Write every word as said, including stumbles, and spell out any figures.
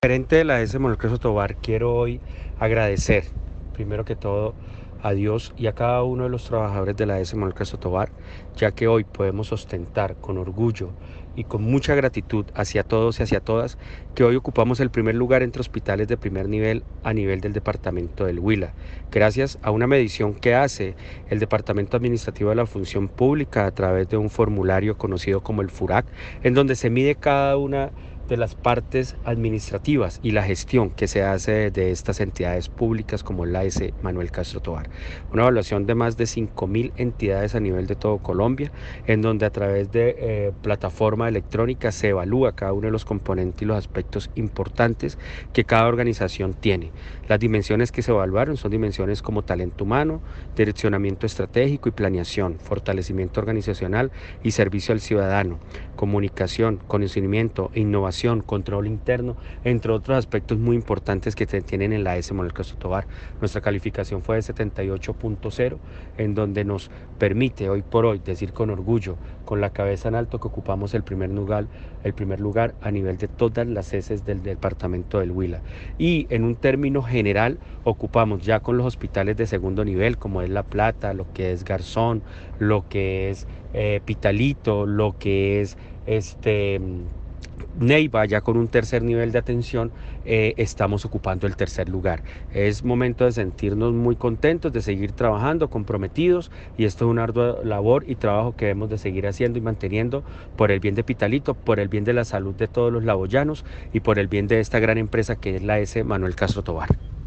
Gerente de la S. Manuel Creso Tovar, quiero hoy agradecer, primero que todo, a Dios y a cada uno de los trabajadores de la S. Manuel Creso Tovar, ya que hoy podemos ostentar con orgullo y con mucha gratitud hacia todos y hacia todas, que hoy ocupamos el primer lugar entre hospitales de primer nivel a nivel del departamento del Huila, gracias a una medición que hace el Departamento Administrativo de la Función Pública a través de un formulario conocido como el FURAC, en donde se mide cada una de las partes administrativas y la gestión que se hace de estas entidades públicas como la S. Manuel Castro Tovar. Una evaluación de más de cinco mil entidades a nivel de todo Colombia, en donde a través de eh, plataforma electrónica se evalúa cada uno de los componentes y los aspectos importantes que cada organización tiene. Las dimensiones que se evaluaron son dimensiones como talento humano, direccionamiento estratégico y planeación, fortalecimiento organizacional y servicio al ciudadano, comunicación, conocimiento, innovación, control interno, entre otros aspectos muy importantes que se tienen en la S. Manuel Castro Tovar. Nuestra calificación fue de setenta y ocho punto cero, en donde nos permite hoy por hoy decir con orgullo, con la cabeza en alto, que ocupamos el primer lugar, el primer lugar a nivel de todas las S del departamento del Huila. Y en un término general, ocupamos ya con los hospitales de segundo nivel, como es La Plata, lo que es Garzón, lo que es eh, Pitalito, lo que es este Neiva, ya con un tercer nivel de atención, eh, estamos ocupando el tercer lugar. Es momento de sentirnos muy contentos, de seguir trabajando, comprometidos, y esto es una ardua labor y trabajo que debemos de seguir haciendo y manteniendo por el bien de Pitalito, por el bien de la salud de todos los laboyanos y por el bien de esta gran empresa que es la S. Manuel Castro Tovar.